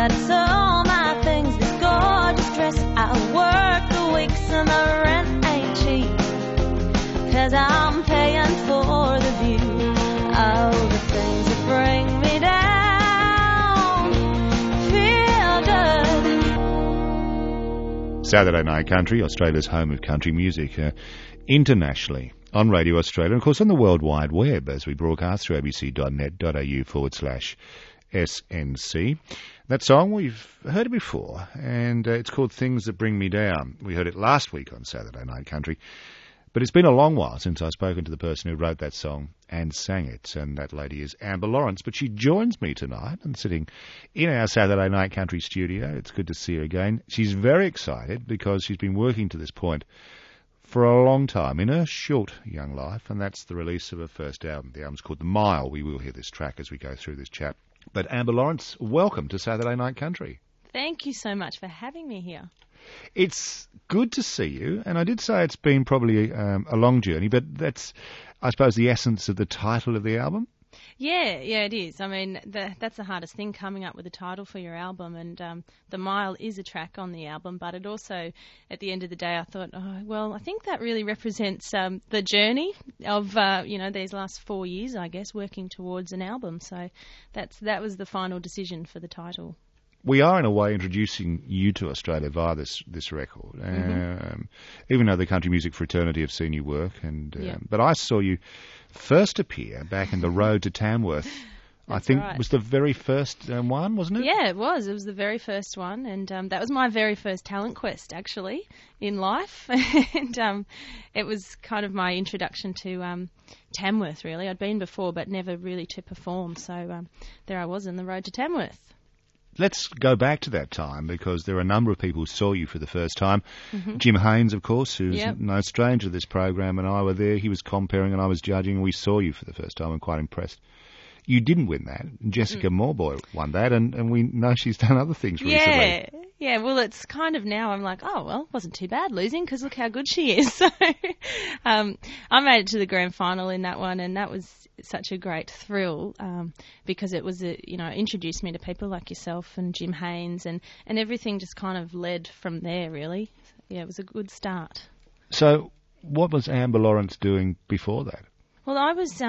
Gotta sell my things, this gorgeous dress. I work the weeks and the rent ain't cheap, 'cause I'm paying for the view. Oh, the things that bring me down feel good. Saturday Night Country, Australia's home of country music, internationally on Radio Australia, and of course on the World Wide Web as we broadcast through abc.net.au/SNC. That song, we've heard it before, and it's called Things That Bring Me Down. We heard it last week on Saturday Night Country, but it's been a long while since I've spoken to the person who wrote that song and sang it, and that lady is Amber Lawrence, but she joins me tonight and sitting in our Saturday Night Country studio. It's good to see her again. She's very excited because she's been working to this point for a long time in her short young life, and that's the release of her first album. The album's called The Mile. We will hear this track as we go through this chat. But Amber Lawrence, welcome to Saturday Night Country. Thank you so much for having me here. It's good to see you, and I did say it's been probably a long journey, but that's, I suppose, the essence of the title of the album. Yeah, it is. I mean, that's the hardest thing, coming up with a title for your album, and The Mile is a track on the album, but it also, at the end of the day, I thought, I think that really represents the journey of, these last 4 years, I guess, working towards an album. So that was the final decision for the title. We are, in a way, introducing you to Australia via this record, even though the Country Music Fraternity have seen you work. But I saw you first appear back in The Road to Tamworth. I think right. Was the very first one, wasn't it? Yeah, it was. It was the very first one, and that was my very first talent quest, actually, in life. And it was kind of my introduction to Tamworth, really. I'd been before, but never really to perform. So there I was in The Road to Tamworth. Let's go back to that time, because there are a number of people who saw you for the first time. Jim Haynes, of course, who's no stranger to this program, and I were there. He was comparing and I was judging, and we saw you for the first time and quite impressed. You didn't win that. Jessica Moorboy won that, and we know she's done other things recently. Yeah, well, it's kind of now I'm like, wasn't too bad losing, because look how good she is. So I made it to the grand final in that one, and that was such a great thrill because it was, introduced me to people like yourself and Jim Haynes, and everything just kind of led from there, really. Yeah, it was a good start. So what was Amber Lawrence doing before that? Well, I was,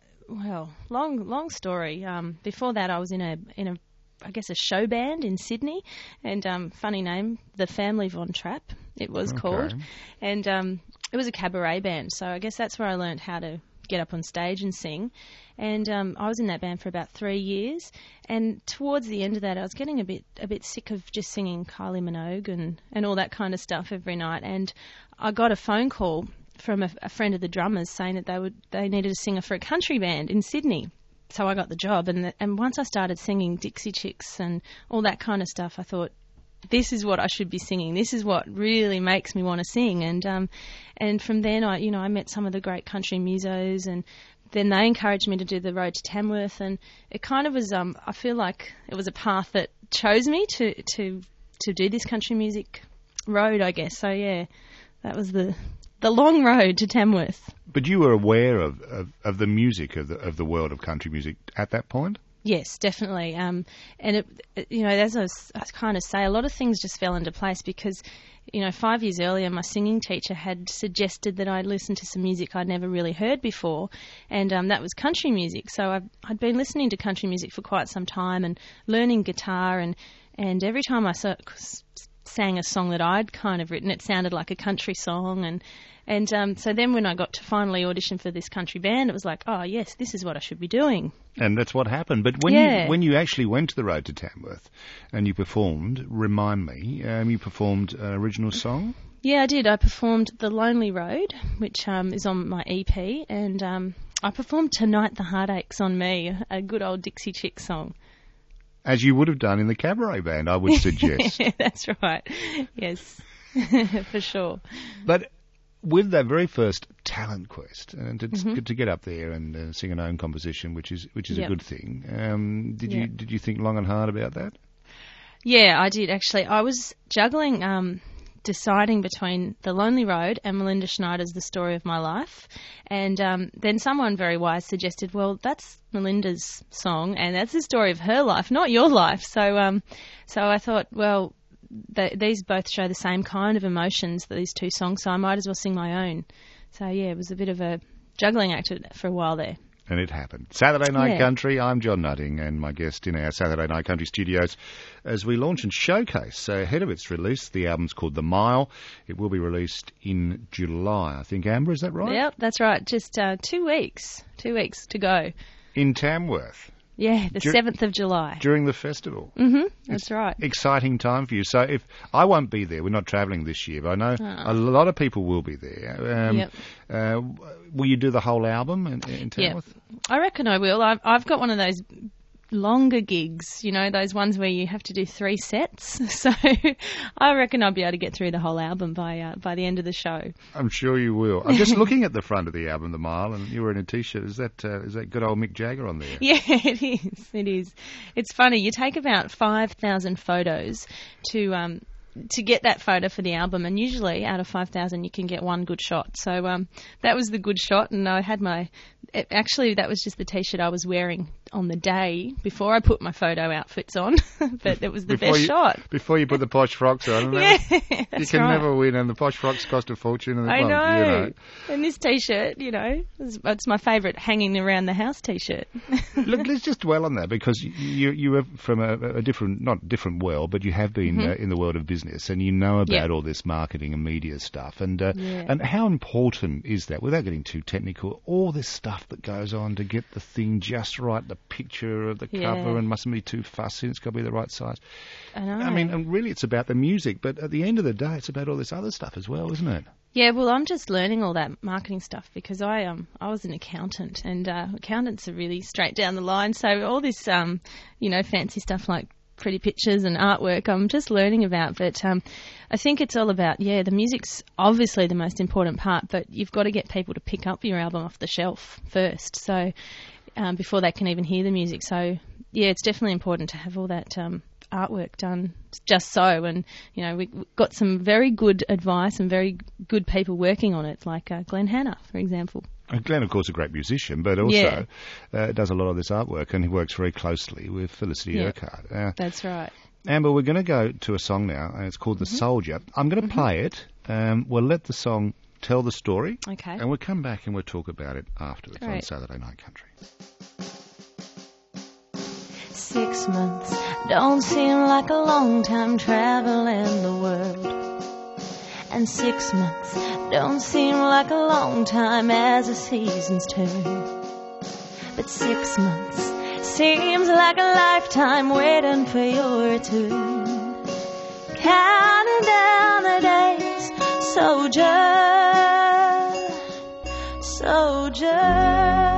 long story. Before that, I was in a show band in Sydney, and funny name, the Family Von Trapp, it was called, and it was a cabaret band. So I guess that's where I learned how to get up on stage and sing, and I was in that band for about 3 years. And towards the end of that, I was getting a bit sick of just singing Kylie Minogue and all that kind of stuff every night. And I got a phone call from a friend of the drummers saying that they needed a singer for a country band in Sydney. So I got the job, and once I started singing Dixie Chicks and all that kind of stuff, I thought, this is what I should be singing. This is what really makes me want to sing. And from then, I met some of the great country musos, and then they encouraged me to do The Road to Tamworth, and it kind of was. I feel like it was a path that chose me to do this country music road, I guess. So yeah, that was the long road to Tamworth. But you were aware of the music of the world of country music at that point? Yes, definitely. And as I kind of say, a lot of things just fell into place because, 5 years earlier, my singing teacher had suggested that I listen to some music I'd never really heard before, and that was country music. So I'd been listening to country music for quite some time and learning guitar, and every time I sang a song that I'd kind of written, it sounded like a country song, and so then when I got to finally audition for this country band, it was like, oh yes, this is what I should be doing. And that's what happened. But when you actually went to The Road to Tamworth and you performed, remind me, you performed an original song? Yeah, I did. I performed The Lonely Road, which is on my EP, and I performed Tonight the Heartache's on Me, a good old Dixie Chick song. As you would have done in the cabaret band, I would suggest. That's right. Yes, for sure. But with that very first talent quest, and to get up there and sing an own composition, which is a good thing. Did you think long and hard about that? Yeah, I did actually. I was juggling deciding between The Lonely Road and Melinda Schneider's The Story of My Life. And then someone very wise suggested, well, that's Melinda's song and that's the story of her life, not your life. So I thought, well, these both show the same kind of emotions, these two songs, so I might as well sing my own. So, yeah, it was a bit of a juggling act for a while there. And it happened. Saturday Night Country, I'm John Nutting, and my guest in our Saturday Night Country studios as we launch and showcase ahead of its release. The album's called The Mile. It will be released in July, I think. Amber, is that right? Yep, that's right. Just 2 weeks. 2 weeks to go. In Tamworth. Yeah, the 7th of July. During the festival. Mm-hmm, that's right. Exciting time for you. So if I won't be there, we're not travelling this year, but I know a lot of people will be there. Will you do the whole album in Tamworth? Yep. I reckon I will. I've got one of those longer gigs, you know, those ones where you have to do 3 sets. So I reckon I'll be able to get through the whole album by the end of the show. I'm sure you will. I'm just looking at the front of the album, The Mile, and you were in a T-shirt. Is that good old Mick Jagger on there? Yeah, it is. It is. It's funny. You take about 5,000 photos to get that photo for the album, and usually out of 5,000 you can get one good shot. So that was the good shot, and I had actually that was just the T-shirt I was wearing on the day before I put my photo outfits on, but it was the best shot. Before you put the posh frocks on. Yeah, you can never win, and the posh frocks cost a fortune. And I know. And this T-shirt, you know, it's my favourite hanging around the house T-shirt. Look, let's just dwell on that, because you are from a different, not different world, but you have been in the world of business, and you know about all this marketing and media stuff, and how important is that, without getting too technical, all this stuff that goes on to get the thing just right, the picture of the cover, and mustn't be too fussy, it's got to be the right size. I know. I mean, and really it's about the music, but at the end of the day it's about all this other stuff as well, isn't it? Yeah, well, I'm just learning all that marketing stuff because I was an accountant, and accountants are really straight down the line, so all this fancy stuff like pretty pictures and artwork I'm just learning about, but I think it's all about, the music's obviously the most important part, but you've got to get people to pick up your album off the shelf first, so before they can even hear the music. So, yeah, it's definitely important to have all that artwork done just so, and, you know, we got some very good advice and very good people working on it, like Glenn Hanna, for example. Glenn, of course, a great musician, but also does a lot of this artwork, and he works very closely with Felicity Urquhart. That's right. Amber, we're going to go to a song now, and it's called The Soldier. I'm going to play it. We'll let the song tell the story. Okay. And we'll come back and we'll talk about it afterwards on Great. Saturday Night Country. 6 months don't seem like a long time traveling the world. And 6 months don't seem like a long time as the seasons turn. But 6 months seems like a lifetime waiting for your return. Counting down the days, soldier, soldier.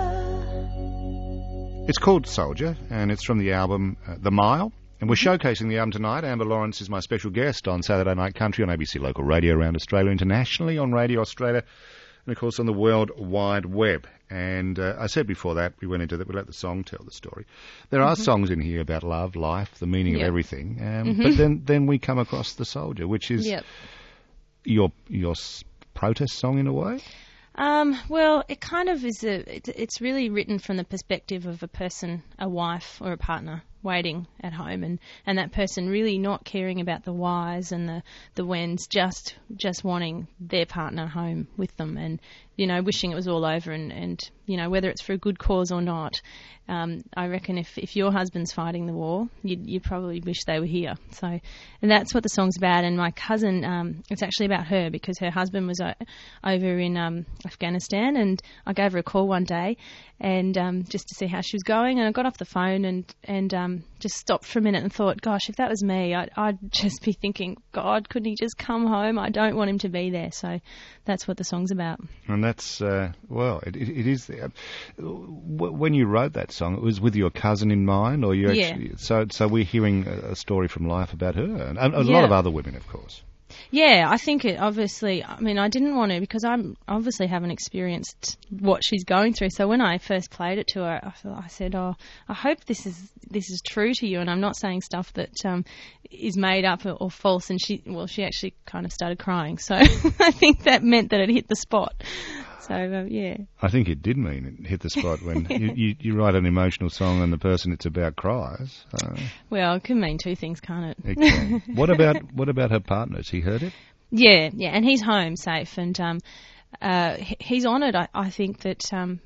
It's called Soldier, and it's from the album The Mile. And we're showcasing the album tonight. Amber Lawrence is my special guest on Saturday Night Country on ABC Local Radio around Australia, internationally on Radio Australia, and of course on the World Wide Web. And I said before that, we went into that, we let the song tell the story. There are songs in here about love, life, the meaning of everything. But then we come across The Soldier, which is your protest song in a way. Well, it kind of is it's really written from the perspective of a person, a wife or a partner waiting at home, and that person really not caring about the whys and the whens, just wanting their partner home with them, and, you know, wishing it was all over, and you know, whether it's for a good cause or not. I reckon if your husband's fighting the war, you probably wish they were here. So, and that's what the song's about. And my cousin, it's actually about her, because her husband was over in Afghanistan, and I gave her a call one day, and just to see how she was going. And I got off the phone and just stopped for a minute and thought, gosh, if that was me, I'd just be thinking, God, couldn't he just come home? I don't want him to be there. So that's what the song's about. And that's, it is there. When you wrote that song, it was with your cousin in mind, or you actually, so we're hearing a story from life about her, and a lot of other women, of course. Yeah, I think it obviously, I mean, I didn't want to because I obviously haven't experienced what she's going through. So when I first played it to her, I said, I hope this is true to you, and I'm not saying stuff that is made up or false. And she actually kind of started crying. So I think that meant that it hit the spot. So, yeah. I think it did mean it hit the spot when you write an emotional song and the person it's about cries. Well, it can mean two things, can't it? It can. What about her partner? Has he heard it? Yeah, and he's home safe, and he's honoured. I think that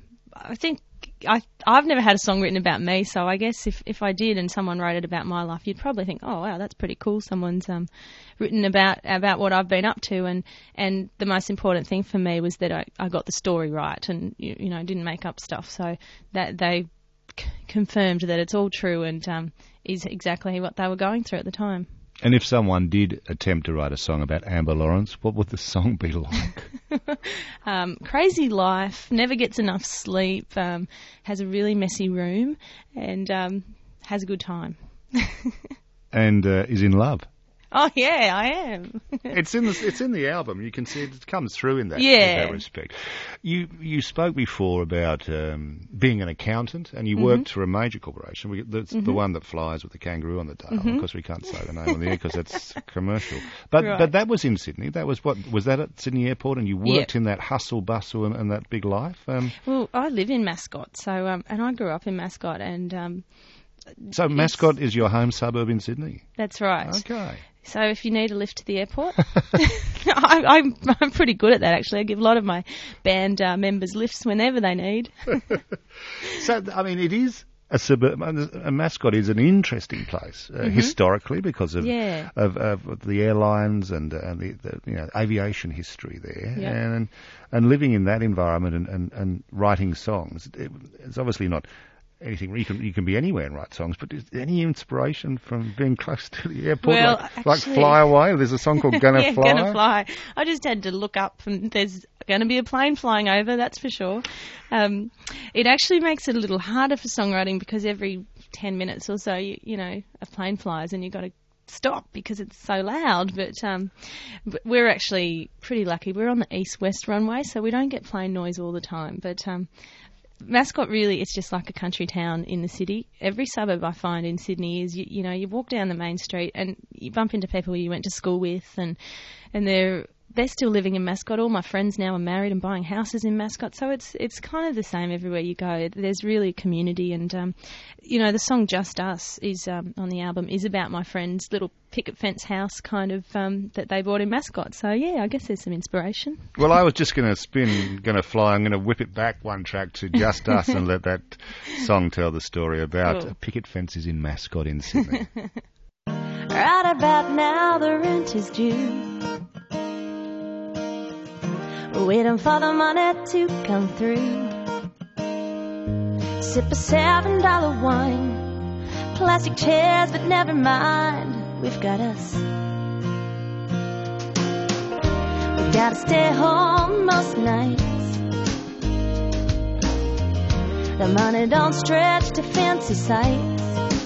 I've never had a song written about me, so I guess if I did and someone wrote it about my life, you'd probably think, oh wow, that's pretty cool. Someone's written about what I've been up to, and the most important thing for me was that I got the story right, and you know, didn't make up stuff. So that they confirmed that it's all true and is exactly what they were going through at the time. And if someone did attempt to write a song about Amber Lawrence, what would the song be like? Crazy life, never gets enough sleep, has a really messy room, and has a good time. And is in love. Oh yeah, I am. It's in the album. You can see it comes through in that, yeah. in that respect. You spoke before about being an accountant, and you worked for a major corporation. That's the one that flies with the kangaroo on the tail. Of course, we can't say the name on the air because that's commercial. But right. But that was in Sydney. That was that at Sydney Airport, and you worked in that hustle bustle and that big life. Well, I live in Mascot, so and I grew up in Mascot, and. So Mascot is your home suburb in Sydney? That's right. Okay. So if you need a lift to the airport, I'm pretty good at that actually. I give a lot of my band members lifts whenever they need. So, I mean, it is a suburb. A Mascot is an interesting place historically because of the airlines and the aviation history there, and living in that environment and writing songs. It's obviously not anything. You can be anywhere and write songs, but is there any inspiration from being close to the airport? Well, like Fly Away? There's a song called Gonna Fly. Gonna Fly. I just had to look up, and there's going to be a plane flying over, that's for sure. It actually makes it a little harder for songwriting because every 10 minutes or so, you know, a plane flies and you've got to stop because it's so loud. But we're actually pretty lucky. We're on the east-west runway, so we don't get plane noise all the time. But Mascot really, it's just like a country town in the city. Every suburb I find in Sydney is, you know, you walk down the main street and you bump into people you went to school with, and they're still living in Mascot. All my friends now are married and buying houses in Mascot, so it's kind of the same everywhere you go. There's really a community, and you know, the song Just Us is on the album is about my friend's little picket fence house kind of that they bought in Mascot. So yeah, I guess there's some inspiration. Well, I was just going to spin Gonna Fly. I'm going to whip it back one track to Just Us and let that song tell the story about picket fences in Mascot in Sydney. Right about now the rent is due, waiting for the money to come through. Sip a $7 wine, plastic chairs, but never mind, we've got us. We gotta stay home most nights. The money don't stretch to fancy sights.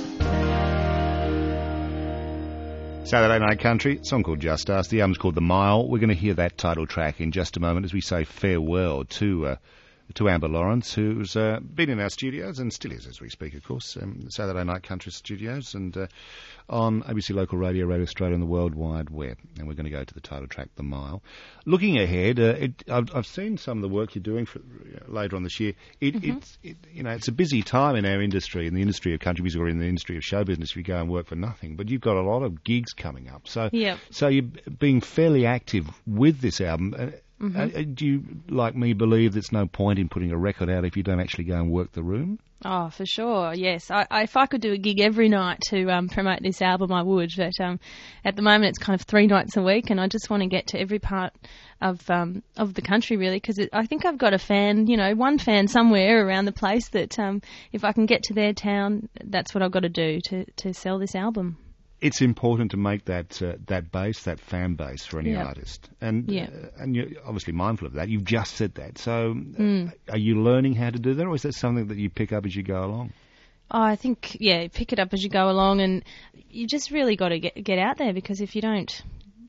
Saturday Night Country, song called Just Us. The album's called The Mile. We're going to hear that title track in just a moment as we say farewell to Amber Lawrence, who's been in our studios and still is as we speak, of course, Saturday Night Country studios, and on ABC Local Radio, Radio Australia, and the World Wide Web. And we're going to go to the title track, The Mile. Looking ahead, I've seen some of the work you're doing for, later on this year. It's a busy time in our industry, in the industry of country music or in the industry of show business. If you go and work for nothing, but you've got a lot of gigs coming up. So you're being fairly active with this album. Do you, like me, believe there's no point in putting a record out if you don't actually go and work the room? Oh, for sure, yes. If I could do a gig every night to promote this album, I would. But at the moment, it's kind of 3 nights a week, and I just want to get to every part of the country, really, because I think I've got a fan, one fan somewhere around the place that if I can get to their town, that's what I've got to do to sell this album. It's important to make that base, that fan base for any artist, and you're obviously mindful of that. You've just said that, so are you learning how to do that, or is that something that you pick up as you go along? Oh, I think pick it up as you go along, and you just really got to get out there, because if you don't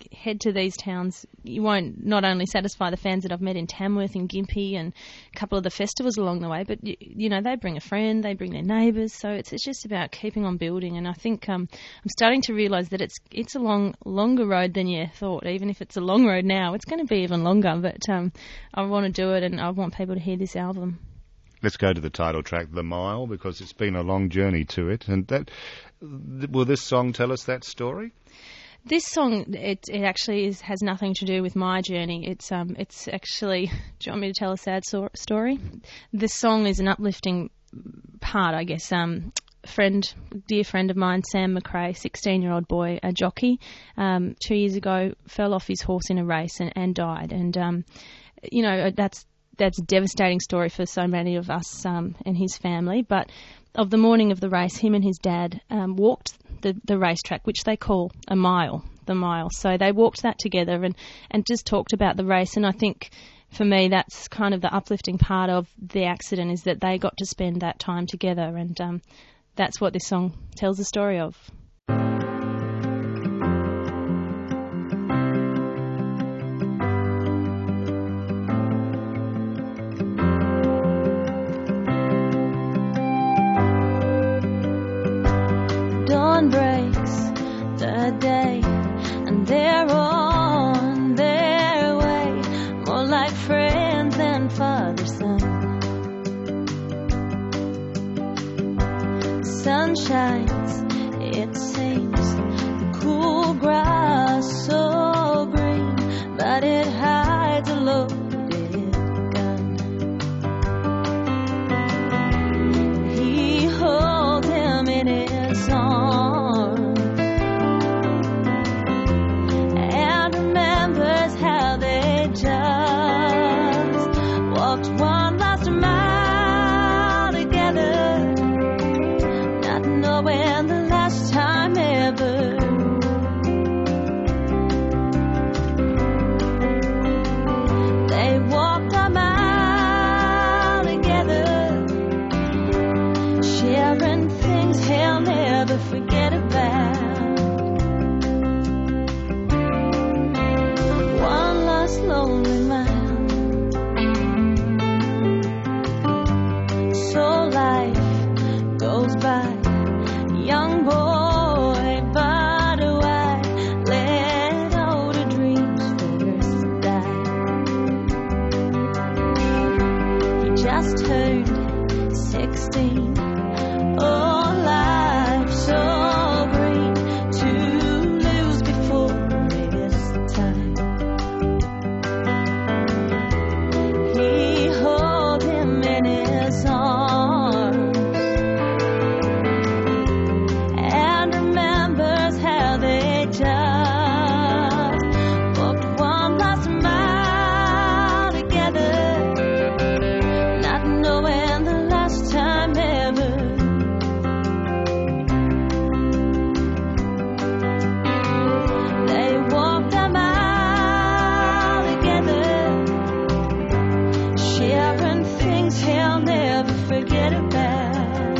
head to these towns, you won't not only satisfy the fans that I've met in Tamworth and Gympie and a couple of the festivals along the way, but you know, they bring a friend, they bring their neighbours, so it's just about keeping on building. And I think I'm starting to realise that it's a longer road than you thought. Even if it's a long road now, it's going to be even longer. But I want to do it, and I want people to hear this album. Let's go to the title track, The Mile, because it's been a long journey to it. And will this song tell us that story? This song, it actually has nothing to do with my journey. It's actually, do you want me to tell a sad story? This song is an uplifting part, I guess. Dear friend of mine, Sam McRae, 16-year-old boy, a jockey, 2 years ago fell off his horse in a race and died. And, you know, that's a devastating story for so many of us and his family. But of the morning of the race, him and his dad walked the racetrack, which they call a mile, the mile. So they walked that together and just talked about the race. And I think for me, that's kind of the uplifting part of the accident, is that they got to spend that time together. And that's what this song tells the story of. Dawn breaks the day, and they're on their way, more like friends than father-son. The sun shines, it seems, the cool grass so green, but it hides a loaded gun. He holds him in his arms and remembers how they just walked one last mile together, not knowing the last time ever. They walked a mile together, sharing things he'll never forget about. One last lonely mile. So life goes by, young boy, but why let older dreams first die? He just turned 16. Oh, life so green to lose before his time. He holds him in his arms and remembers how they just walked one last mile together, not knowing the last time ever. They walked a mile together, sharing things he'll never forget about.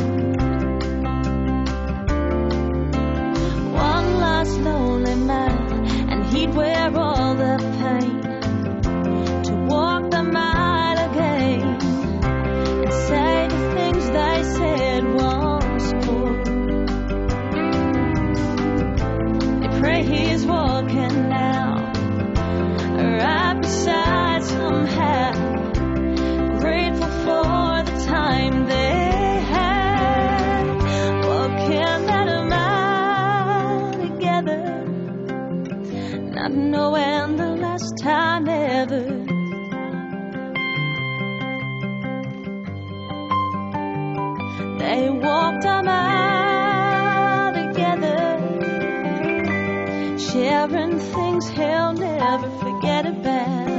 One last lonely mile, and he'd wear all the pain to walk the mile again and say the things they said once more. They pray he's walking now, right beside somehow, grateful for the time they had, walking that mile together, not knowing the last time ever. They walked a mile together, sharing things he'll never forget about.